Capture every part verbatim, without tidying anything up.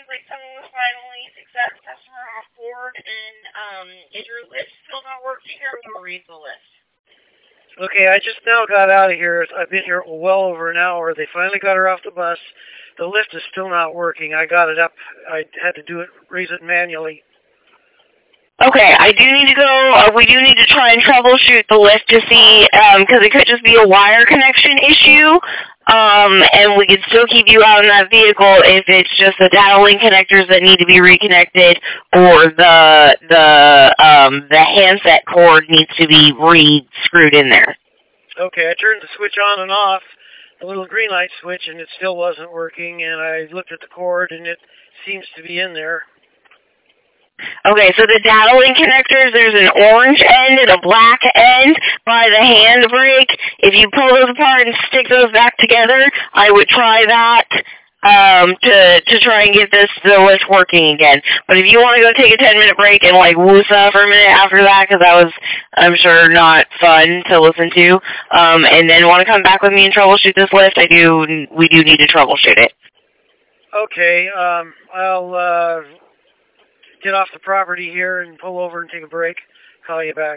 seems like someone was finally success customer off board, and um, is your list still not working, or will you read the list? Okay, I just now got out of here. I've been here well over an hour. They finally got her off the bus. The lift is still not working. I got it up. I had to do it, raise it manually. Okay, I do need to go, uh, we do need to try and troubleshoot the lift to see, because um, it could just be a wire connection issue, um, and we could still keep you out in that vehicle if it's just the data link connectors that need to be reconnected, or the, the, um, the handset cord needs to be re-screwed in there. Okay, I turned the switch on and off, the little green light switch, and it still wasn't working, and I looked at the cord, and it seems to be in there. Okay, so the data link connectors, there's an orange end and a black end by the handbrake. If you pull those apart and stick those back together, I would try that um, to to try and get this the lift working again. But if you want to go take a ten-minute break and, like, woosah for a minute after that, because that was, I'm sure, not fun to listen to, um, and then want to come back with me and troubleshoot this lift, I do, we do need to troubleshoot it. Okay, um, I'll, uh... get off the property here and pull over and take a break. Call you back.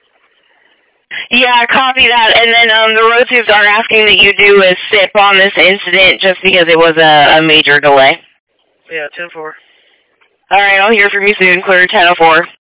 Yeah, copy that. And then um, the road tubes are asking that you do a S I P on this incident just because it was a, a major delay. Yeah, ten four. All right, I'll hear from you soon. Clear ten oh four.